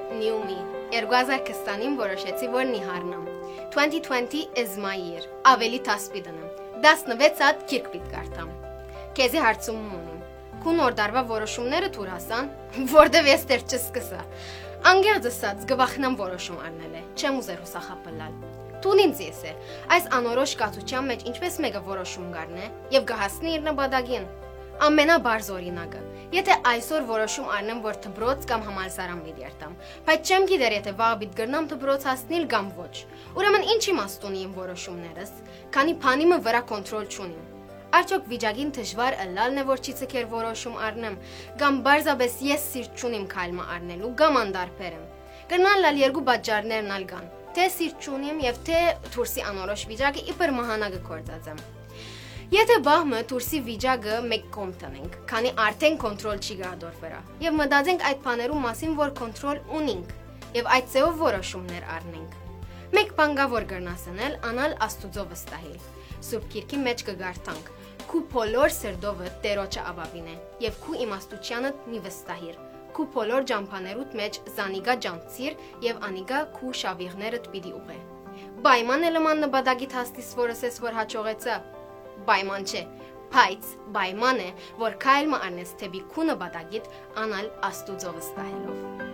new me։ 2020-ին որոշեցի, որ նիհարնամ։ 2020 is my year։ Ավելի տաս պիտենեմ։ 16 սատ քիրք պիտ կարտամ։ Քեզի հարցում ունեմ։ Քու նոր դարվա որոշումները թուր հասան, որտեվ ես դեռ չսկսա։ Անգերձ ասած գվախնամ որոշում առնել է։ Չեմ ուզեր հուսախապլալ։ Տուն ինձ ես է, այս անորոշ կացության մեջ ինչպես մեկը որոշում գարնե եւ գահասնի իր նպատակին։ Ամենաբարձ օրինակը, եթե այսօր որոշում առնեմ, որ դպրոց կամ համալսարան պիտի երթամ, բայց չեմ գիտեր եթե վաղ պիտի գրնամ դպրոց հասնել կամ ոչ։ Ուրեմն ինչ իմաստ ունի իմ որոշումներս, քանի փանիմը վրա կոնտրոլ չունիմ։ Արդյոք վիճակին դժվար ըլլալն է, որ չի ցկեր որոշում առնեմ, կամ բարձաբես ես սիրտ չունիմ քայլը առնելու, կամ անդարբեր եմ։ Կրնան լալ երկու պատճառներն ալ կան, թե սիրտ չունիմ եւ թե դուրսի անորոշ վիճակը իբր մահանակը կործածեմ։ Եթե բահմը դուրսի վիճակը մեկ կողմ տնենք, քանի արդեն կոնտրոլ չի գադոր վրա, եւ մտածենք այդ բաներու մասին, որ կոնտրոլ ունենք, եւ այդ ծեով որոշումներ առնենք։ Մեկ բան կա, որ կրնասնել, անալ Աստուծո վստահել։ Սուրբ Գիրքի մեջ կգարտանք. Քու բոլոր սրդովը Տերոջը աբավին է, եւ քու իմաստությանդ մի վստահիր։ Քու բոլոր ջամփաներուդ մեջ զանիգա ջանցիր եւ անիգա քու շավիղներդ պիտի ուղե։ Պայման է լման նպատակիդ հասնիս, որս ես որ հաջողեցա։ Պայման չէ, բայց պայման է, որ քայլը առնես թեպի քու նպատակիդ անալ Աստուծո վստահելով։